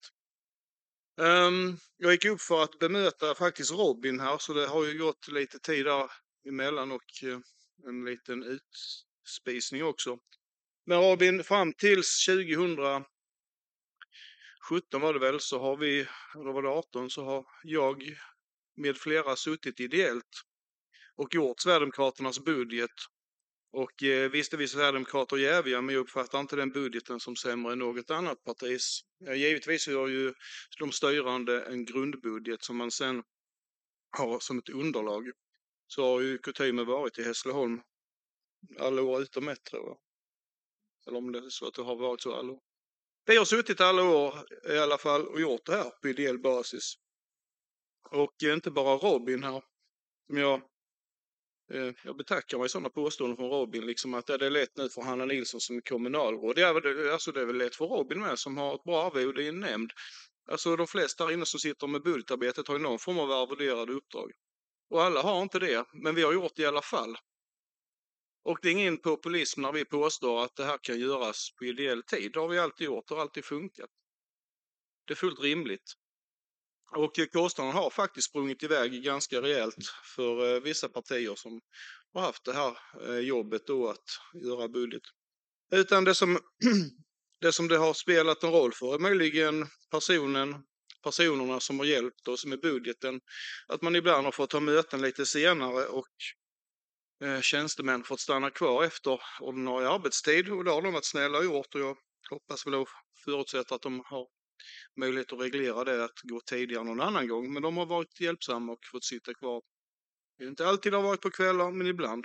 Jag gick upp för att bemöta faktiskt Robin här, så det har ju gått lite tid där emellan och en liten utspisning också. Men Robin, fram tills 2017 var det väl, så har vi, eller var det 18, så har jag med flera suttit ideellt och gjort Sverigedemokraternas budget. Och visst är vi Sverigedemokrater jäviga, men jag uppfattar inte den budgeten som sämre än något annat partis. Givetvis gör ju de styrande en grundbudget som man sen har som ett underlag. Så har ju kutymen varit i Hässleholm alla år utom ett, tror jag. Eller om det är så att det har varit så alla år. Vi har suttit alla år i alla fall och gjort det här på ideell basis. Och inte bara Robin här, som jag betackar mig sådana påståenden från Robin, liksom att det är lätt nu för Hanna Nilsson som är kommunalråd. Det är väl lätt för Robin med, som har ett bra arvode i en nämnd. Alltså de flesta här inne som sitter med budgetarbetet har ju någon form av arvoderade uppdrag. Och alla har inte det, men vi har gjort det i alla fall. Och det är ingen populism när vi påstår att det här kan göras på ideell tid. Det har vi alltid gjort, det har alltid funkat. Det är fullt rimligt. Och kostnaden har faktiskt sprungit iväg ganska rejält för vissa partier som har haft det här jobbet då att göra budget. Utan det som det har spelat en roll för är möjligen personerna som har hjälpt oss med budgeten. Att man ibland har fått ha möten lite senare och tjänstemän fått stanna kvar efter ordinarie arbetstid. Och det har de varit snälla gjort, och jag hoppas väl och förutsätter att de har möjlighet att reglera det, att gå tidigare någon annan gång. Men de har varit hjälpsamma och fått sitta kvar. Det är inte alltid har varit på kvällar, men ibland.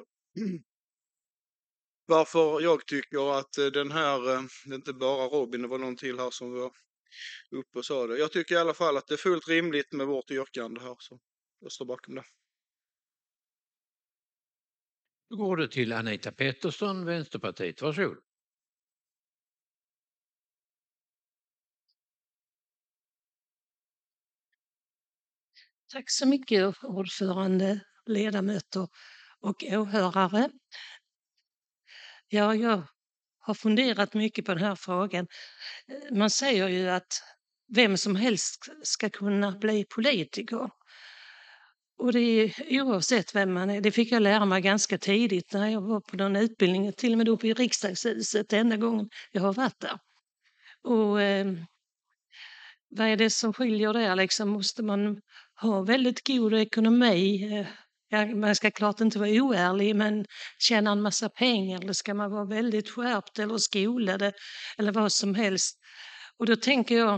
Varför jag tycker att den här, det är inte bara Robin, det var någon till här som var uppe och sa det. Jag tycker i alla fall att det är fullt rimligt med vårt yrkande här, så jag står bakom det. Då går det till Anita Pettersson, Vänsterpartiet. Varsågod. Tack så mycket ordförande, ledamöter och åhörare. Ja, jag har funderat mycket på den här frågan. Man säger ju att vem som helst ska kunna bli politiker. Och det är oavsett vem man är. Det fick jag lära mig ganska tidigt när jag var på någon utbildning, till och med uppe i riksdagshuset, den enda gången jag har varit där. Och vad är det som skiljer där? Liksom, måste man ha väldigt god ekonomi Ja, man ska klart inte vara oärlig, men tjäna en massa pengar eller ska man vara väldigt skärpt eller skolade eller vad som helst. Och då tänker jag,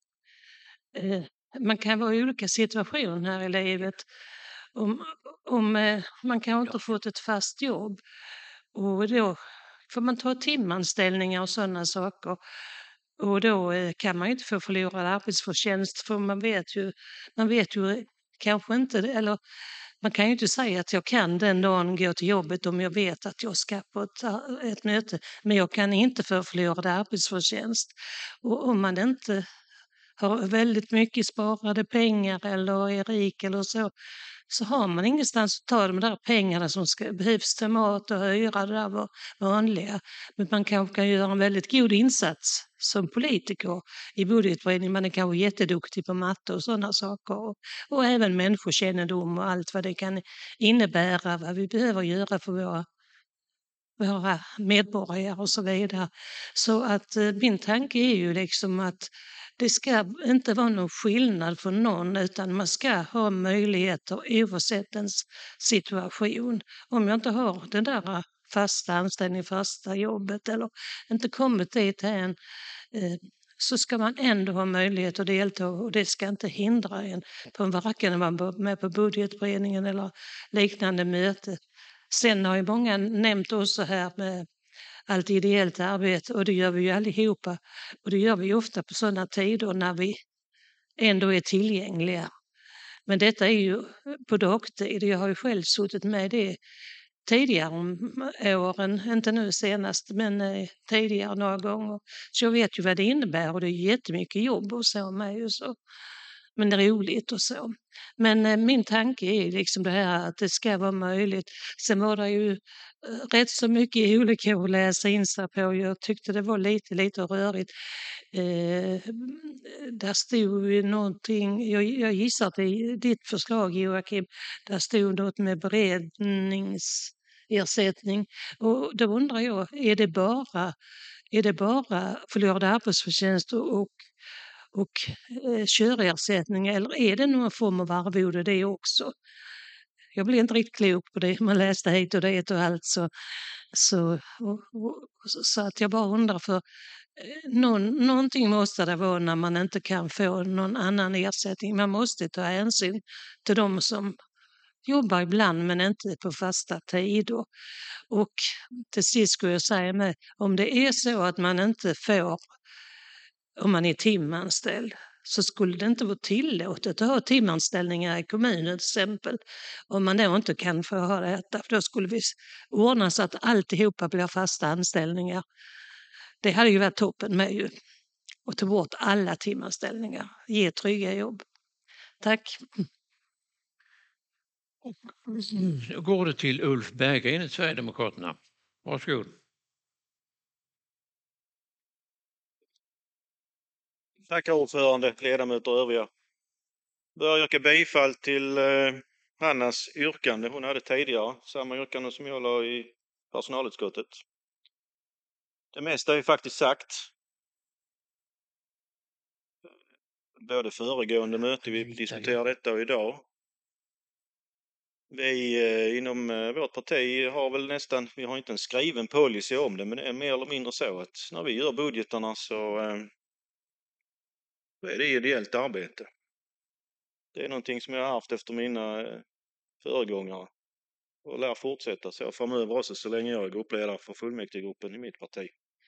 man kan vara i olika situationer här i livet. Om man kanske inte fått ett fast jobb och då får man ta timanställningar och sådana saker. Och då kan man ju inte få förlorad arbetsförtjänst för man vet ju kanske inte, eller man kan ju inte säga att jag kan den dagen gå till jobbet om jag vet att jag ska på ett möte, men jag kan inte få förlorad arbetsförtjänst. Och om man inte har väldigt mycket sparade pengar eller är rik eller så har man ingenstans att ta de där pengarna som behövs till mat och hyra, det där vanliga. Men man kanske kan göra en väldigt god insats som politiker i budgetberedning. Man är kanske jätteduktig på matte och sådana saker. Och även människokännedom och allt vad det kan innebära, vad vi behöver göra för våra medborgare och så vidare. Så att min tanke är ju liksom att det ska inte vara någon skillnad för någon utan man ska ha möjligheter oavsett ens situation. Om jag inte har den där fasta anställningen, fasta jobbet eller inte kommit dit än så ska man ändå ha möjlighet att delta och det ska inte hindra en på varken när man är med på budgetberedningen eller liknande möte. Sen har ju många nämnt också här med allt ideellt arbete och det gör vi ju allihopa. Och det gör vi ofta på sådana tider när vi ändå är tillgängliga. Men detta är ju på dagtid. Jag har ju själv suttit med det tidigare åren, inte nu senast men tidigare några gånger. Så jag vet ju vad det innebär och det är jättemycket jobb och så med och så. Men det är roligt och så. Men min tanke är liksom det här att det ska vara möjligt. Sen var det ju rätt så mycket olika att läsa in sig på. Jag tyckte det var lite rörigt. Där stod ju någonting, jag gissar att det är ditt förslag Joakim, där stod något med beredningsersättning. Och då undrar jag, är det bara förlorad arbetsförtjänst och körersättning eller är det någon form av arvode det också? Jag blev inte riktigt klok på det. Man läste hit och det och allt så att jag bara undrar för någonting måste det vara när man inte kan få någon annan ersättning. Man måste ta hänsyn till de som jobbar ibland men inte på fasta tider. Och till sist skulle jag säga med om det är så att man inte får om man är timanställd så skulle det inte vara tillåtet att ha timanställningar i kommunen till exempel. Om man då inte kan få ha detta, för då skulle vi ordna så att alltihopa blir fasta anställningar. Det hade ju varit toppen med ju. Och ta bort alla timanställningar, ge trygga jobb. Tack. Nu går det till Ulf Berggren, Sverigedemokraterna. Varsågod. Tackar ordförande, ledamöter och övriga. Börjar yrka bifall till Hannas yrkande. Hon hade tidigare samma yrkande som jag la i personalutskottet. Det mesta är faktiskt sagt. Både föregående möte vi diskuterar detta och idag. Vi inom vårt parti har väl nästan, vi har inte en skriven policy om det, men det är mer eller mindre så att när vi gör budgetarna så är det ideellt arbete. Det är någonting som jag har haft efter mina föregångare och lär fortsätta så framöver också så länge jag är gruppledare för fullmäktigegruppen i mitt parti.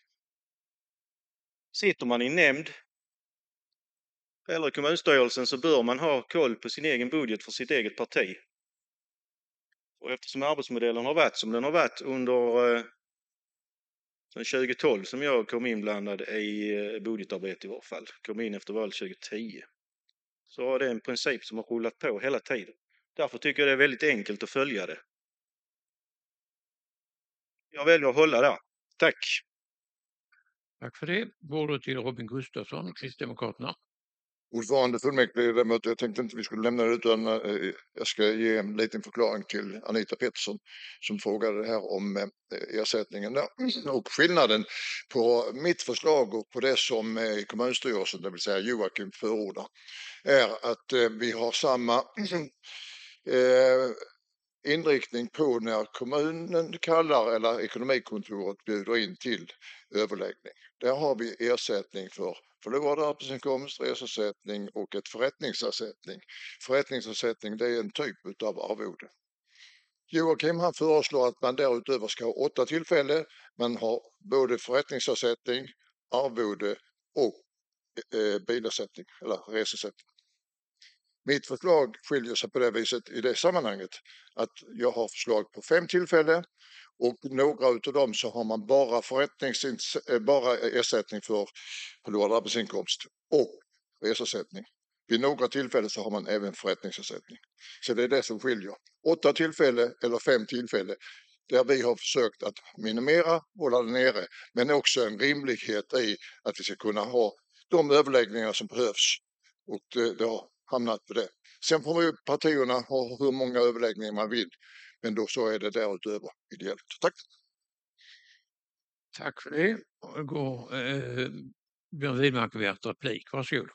Sitter man i nämnd eller i kommunstyrelsen så bör man ha koll på sin egen budget för sitt eget parti. Och eftersom arbetsmodellen har varit som den har varit under 2012 som jag kom inblandad i budgetarbete i varje fall, kom in efter valet 2010, så har det en princip som har rullat på hela tiden. Därför tycker jag det är väldigt enkelt att följa det. Jag väljer att hålla där. Tack! Tack för det. Går då till Robin Gustafsson, Kristdemokraterna. Ordförande, fullmäktigeledamöter, jag tänkte inte vi skulle lämna det utan jag ska ge en liten förklaring till Anita Pettersson som frågade här om ersättningen där. Och skillnaden på mitt förslag och på det som kommunstyrelsen, det vill säga Joakim förordar, är att vi har samma inriktning på när kommunen kallar eller ekonomikontoret bjuder in till överläggning. Där har vi ersättning för förlorad arbetsinkomst, reseersättning och ett förrättningsersättning. Förrättningsersättning, det är en typ av arvode. Joakim, han föreslår att man därutöver ska ha 8 tillfällen. Man har både förrättningsersättning, arvode och bilersättning eller reseersättning. Mitt förslag skiljer sig på det viset i det sammanhanget att jag har förslag på 5 tillfällen och några av dem så har man bara ersättning för förlorad arbetsinkomst och reseersättning. Vid några tillfällen så har man även förrättningsersättning. Så det är det som skiljer. 8 tillfällen eller 5 tillfällen där vi har försökt att minimera, hålla det nere, men också en rimlighet i att vi ska kunna ha de överläggningar som behövs. Och det har hamnat på det. Sen får ju partierna ha hur många överläggningar man vill, men då så är det därutöver ideellt. Tack! Tack för det. Går Björn Widmark begärt replik. Varsågod.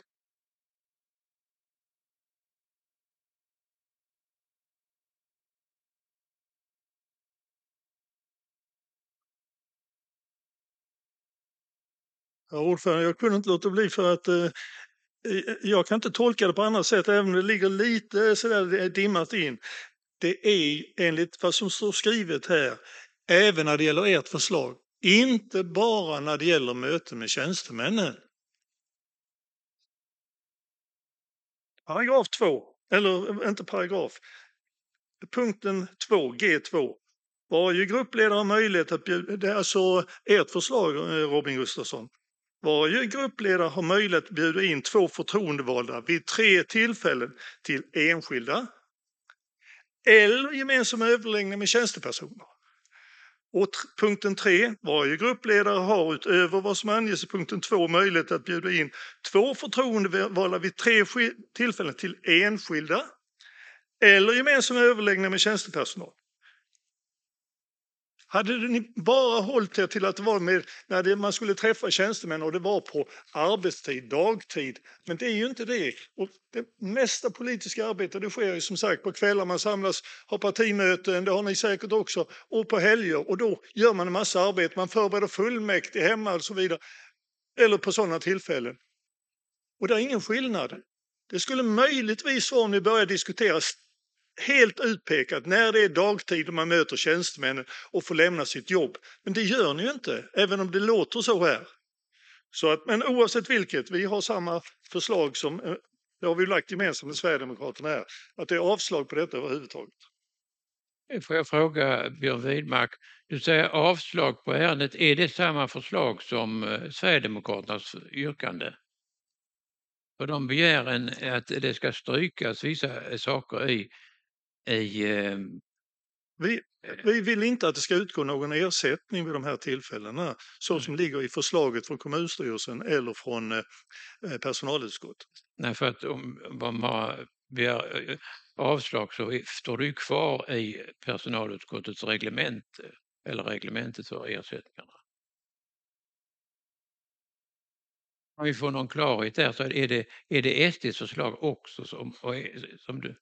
Ja, ordförande, jag kunde inte låta bli för att jag kan inte tolka det på annat sätt, även om det ligger lite sådär dimmat in. Det är enligt vad som står skrivet här, även när det gäller ert förslag, inte bara när det gäller möten med tjänstemännen. Paragraf 2, eller inte paragraf, punkten 2, G2. Varje gruppledare har möjlighet att bjuda, det är alltså ert förslag Robin Gustafsson. Varje gruppledare har möjlighet att bjuda in 2 förtroendevalda vid 3 tillfällen till enskilda eller gemensamma överläggningar med tjänstepersoner. Och punkten 3. Varje gruppledare har utöver vad som anges i punkten 2 möjlighet att bjuda in 2 förtroendevalda vid 3 tillfällen till enskilda eller gemensamma överläggningar med tjänstepersonal. Hade ni bara hållit er till att det var med när man skulle träffa tjänstemän och det var på arbetstid, dagtid. Men det är ju inte det. Och det mesta politiska arbetet det sker ju som sagt på kvällar man samlas, har partimöten, det har ni säkert också, och på helger. Och då gör man en massa arbete, man förbereder fullmäktige hemma och så vidare. Eller på sådana tillfällen. Och det är ingen skillnad. Det skulle möjligtvis vara om ni börjar diskutera helt utpekat när det är dagtid och man möter tjänstemännen och får lämna sitt jobb. Men det gör ni ju inte, även om det låter så här. Så att, men oavsett vilket, vi har samma förslag som det har vi lagt gemensamt med Sverigedemokraterna här. Att det är avslag på detta överhuvudtaget. Får jag fråga Björn Widmark, du säger avslag på ärendet. Är det samma förslag som Sverigedemokraternas yrkande? För de begär att det ska strykas vissa saker i Vi vill inte att det ska utgå någon ersättning vid de här tillfällena så som ligger i förslaget från kommunstyrelsen eller från personalutskottet. Nej, för att om man begär avslag så står det ju kvar i personalutskottets reglement eller reglementet för ersättningarna. Om vi får någon klarhet där så är det SDs förslag också som du...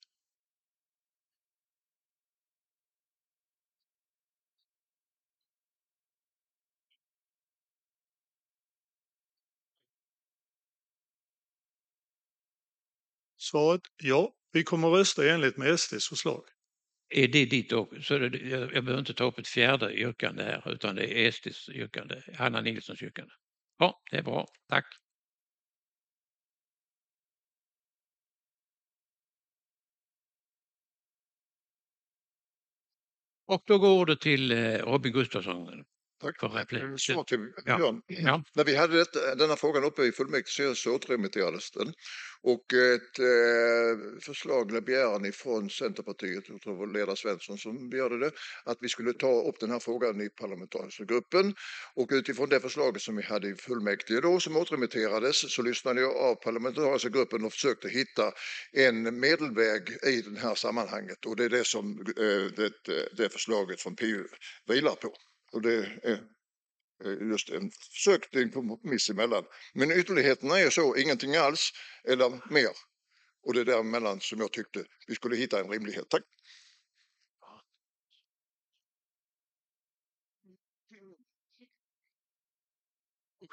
Svaret ja, vi kommer att rösta enligt med SDs förslag. Är det ditt också? Så jag behöver inte ta upp ett fjärde yrkande här utan det är SDs yrkande, Hanna Nilssons yrkande. Ja, det är bra. Tack. Och då går det till Robin Gustafsson. Tack. För replik. Svar till Björn. Ja. När vi hade denna frågan uppe i fullmäktige så återremitterades den. Och ett förslag eller begäran ifrån Centerpartiet, jag tror det var ledare Svensson som begärde det, att vi skulle ta upp den här frågan i parlamentariska gruppen. Och utifrån det förslaget som vi hade i fullmäktige då som återremitterades så lyssnade jag av parlamentariska gruppen och försökte hitta en medelväg i det här sammanhanget. Och det är det som det förslaget från PU vilar på. Och det är just en försök till en kompromiss emellan. Men ytterligheterna är så, ingenting alls eller mer. Och det är däremellan som jag tyckte vi skulle hitta en rimlighet. Tack.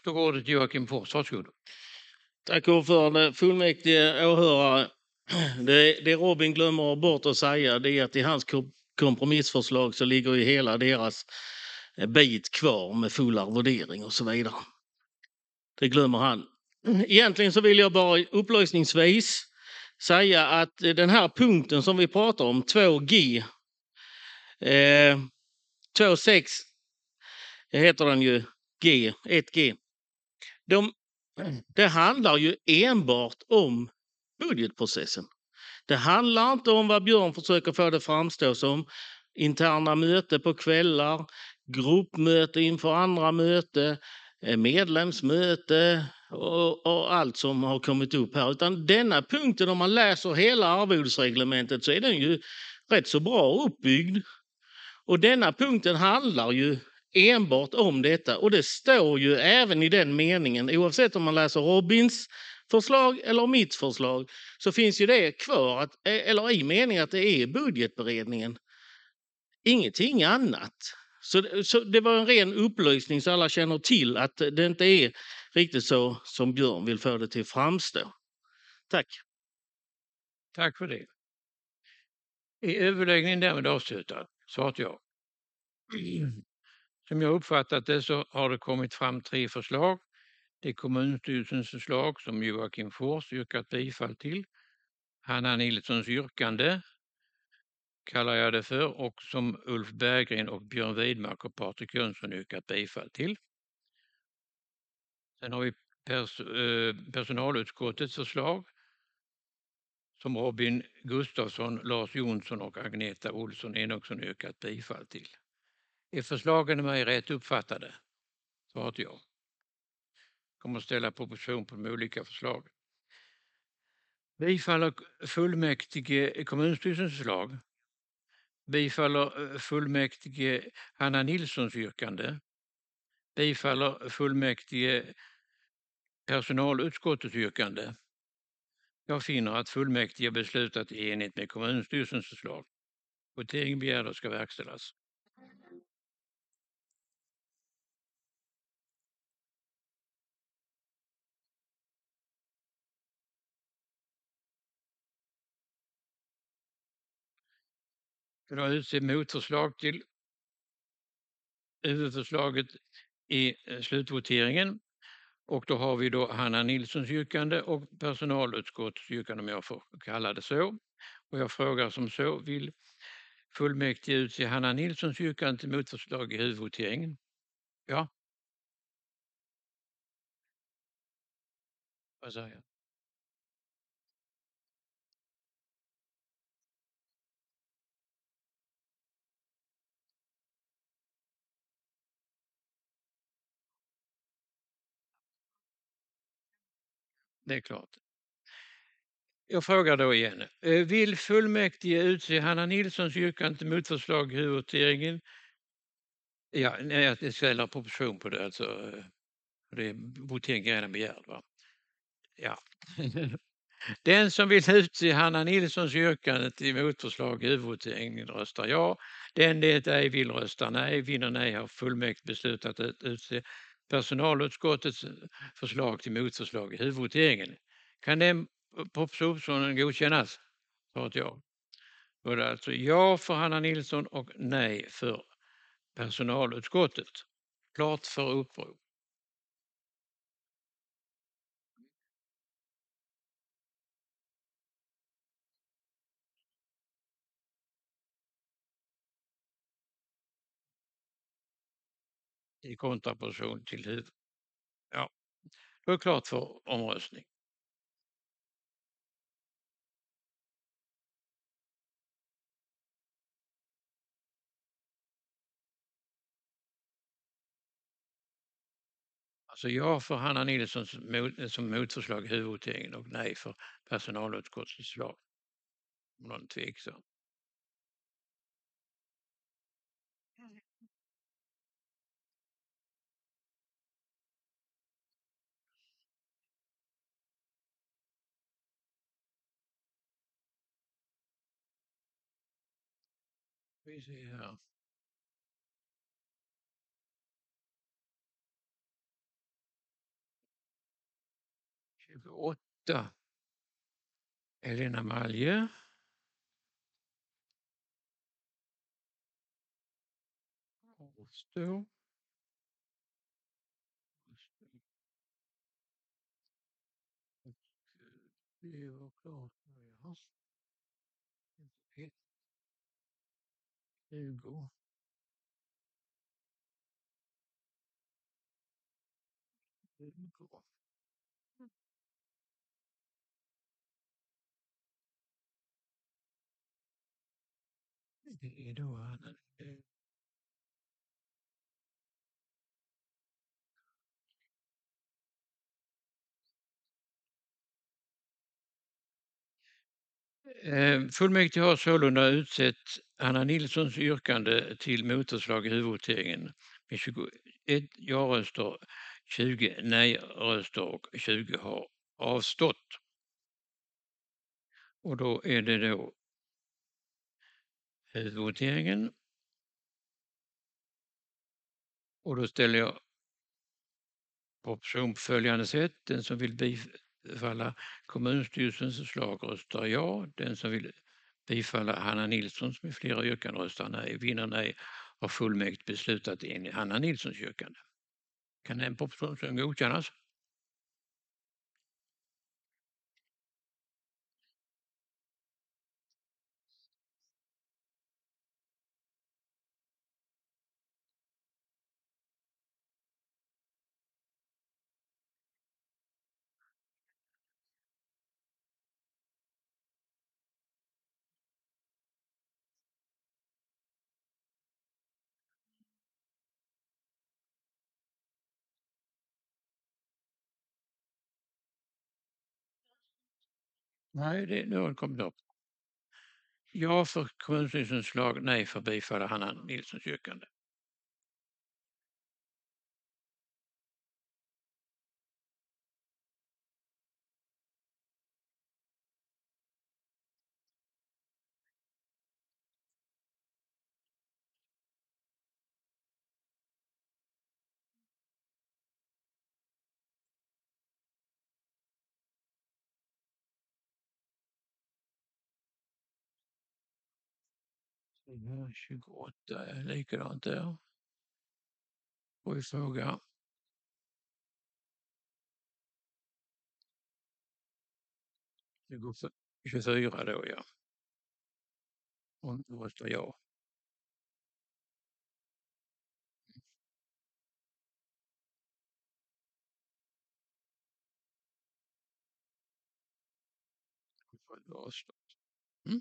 då går det till Joakim Fors, varsågod. Tack ordförande, fullmäktige, åhörare. Det Robin glömmer bort att säga det är att i hans kompromissförslag så ligger ju hela deras bit kvar med full arvodering och så vidare. Det glömmer han. Egentligen så vill jag bara upplysningsvis säga att den här punkten som vi pratar om, 2G, 2.6 heter den ju, G, 1G. Det handlar ju enbart om budgetprocessen. Det handlar inte om vad Björn försöker få det framstå som. Interna möte på kvällar, gruppmöte inför andra möte, medlemsmöte och allt som har kommit upp här. Utan denna punkten, om man läser hela arvodesreglementet så är den ju rätt så bra uppbyggd. Och denna punkten handlar ju enbart om detta. Och det står ju även i den meningen, oavsett om man läser Robins förslag eller mitt förslag, så finns ju det kvar, eller i meningen att det är budgetberedningen. Ingenting annat. Så det var en ren upplysning så alla känner till att det inte är riktigt så som Björn vill få det till framstå. Tack. Tack för det. Är överläggningen därmed avslutad? Svarat ja. Som jag uppfattat det så har det kommit fram 3 förslag. Det är kommunstyrelsens förslag som Joakim Fors yrkat bifall till. Hanna Nilssons yrkande kallar jag det för, och som Ulf Berggren och Björn Widmark och Patrik Jönsson yrkat bifall till. Sen har vi personalutskottets förslag som Robin Gustafsson, Lars Jonsson och Agneta Olsson Enoksson yrkat bifall till. Är förslagen med mig rätt uppfattade? Svarat ja. Kommer att ställa proposition på de olika förslagen. Bifaller fullmäktige kommunstyrelsens förslag. Bifaller fullmäktige Hanna Nilssons yrkande. Bifaller fullmäktige personalutskottets yrkande. Jag finner att fullmäktige beslutat i enlighet med kommunstyrelsens förslag. Votering begärd ska verkställas. Ska då utse motförslag till huvudförslaget i slutvoteringen. Och då har vi då Hanna Nilssons yrkande och personalutskottets yrkande, om jag får kalla det så. Och jag frågar som så, vill fullmäktige utse Hanna Nilssons yrkande till motförslag i huvudvoteringen? Ja. Vad säger jag? Det är klart. Jag frågar då igen. Vill fullmäktige utse Hanna Nilssons yrkande till motförslag i huvudvoteringen? Ja, nej, jag ställer proposition på det. Alltså, det är votering redan begärd. Va? Ja. Den som vill utse Hanna Nilssons yrkande till motförslag i huvudvoteringen röstar ja. Den det ej vill rösta nej. Vinner nej har fullmäktige beslutat att utse personalutskottets förslag till motförslag i huvudvoteringen. Kan den propositionen godkännas? Svarat ja. Då är det alltså ja för Hanna Nilsson och nej för personalutskottet. Klart för upprop. I kontraposition till huvud. Ja, då är det klart för omröstning. Alltså ja för Hanna Nilsson som motförslag i huvudvoteringen och nej för personalutskottets förslag. Om någon tveksam. Vi ser här. 28. Elena Malje. Avstå. Det var klart. Ja. 20. Det är då han. Fullmäktige har sålunda utsett Anna Nilssons yrkande till motförslag i huvudvoteringen med 21 ja-röster, 20 nej-röster och 20 har avstått. Och då är det då huvudvoteringen. Och då ställer jag proposition på följande sätt. Den som vill bifalla kommunstyrelsens förslag röstar ja. Den som vill bifalla Hanna Nilssons med flera yrkanden röstar nej. Vinner nej har fullmäktige beslutat enligt Hanna Nilssons yrkande. Kan den propositionen godkännas? Nej, nu har det kommit upp. Ja för kommunstyrelsens förslag, nej för bifalla Hanna Nilssons yrkande. Ja, 28 är likadant där. Och vi frågar. Det går för 24 då, ja. Och då röstar jag. Mm.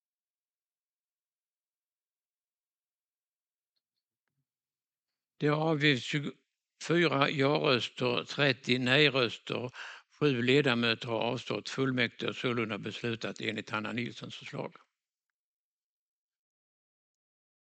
Det har avgivits 24 ja-röster, 30 nej-röster, 7 ledamöter har avstått. Fullmäktige har sålunda beslutat enligt Hanna Nilssons förslag.